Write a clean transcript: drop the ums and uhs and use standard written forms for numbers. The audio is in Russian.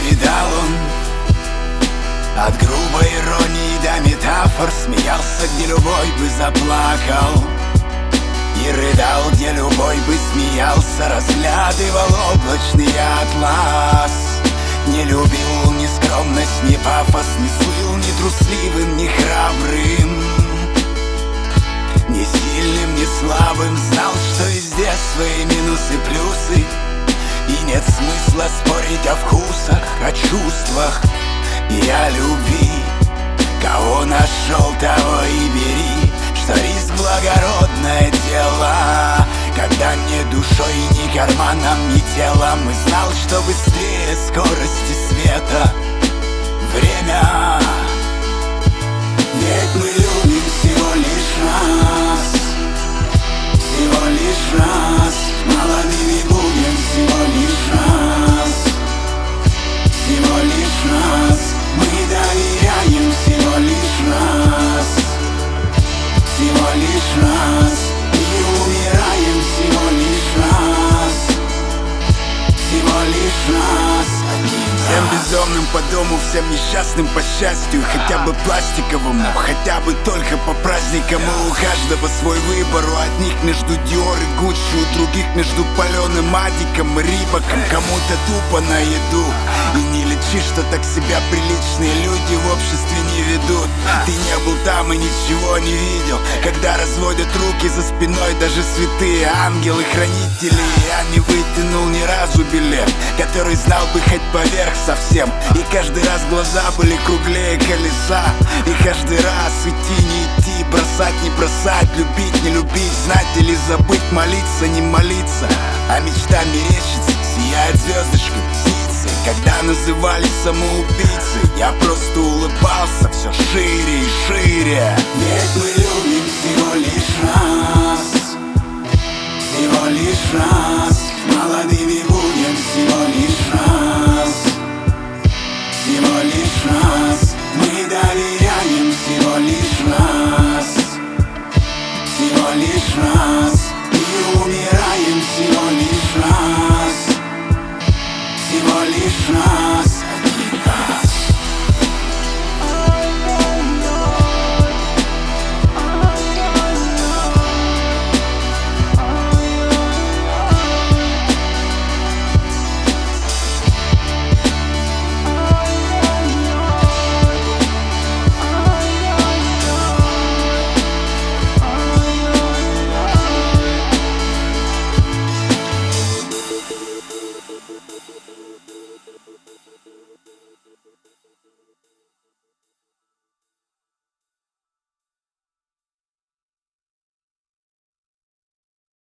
видал он. От грубой иронии до метафор смеялся, где любой бы заплакал, и рыдал, где любой бы смеялся, разглядывал облачный атлас. Не любил ни скромность, ни пафос, не слыл ни трусливым, ни храбрым, ни сильным, ни слабым. Знал, что везде свои минусы, плюсы, и нет смысла спорить о вкусах, о чувствах и о любви. Кого нашел, того и бери, что риск благородное дело. Когда ни душой, ни карманом, ни телом, и знал, что быстрее скорости света время. Ведь мы любим всего лишь раз, всего лишь раз. Молодыми будем всего лишь раз, всего лишь раз. Мы доверяем всего лишь раз, всего лишь раз. И умираем всего лишь раз, всего лишь раз. Всем безумным по дому, всем несчастным по счастью, хотя бы пластиковому, хотя бы только по праздникам. И у каждого свой выбор, у одних между Диор и Гуччи, у других между паленым Адиком и Рибаком. Кому-то тупо на еду, и не лечи, что так себя приличные люди в обществе не ведут. Ты не был там и ничего не видел, когда разводят руки за спиной даже святые ангелы-хранители. Я не вытянул ни разу билет, который знал бы хоть поверх совсем. И каждый раз глаза были круглее колеса, и каждый раз идти, не идти, бросать, не бросать, любить, не любить, знать или забыть, молиться, не молиться. А мечта мерещится, сияет звездочкой птицы. Когда называли самоубийцей, я просто улыбался все шире.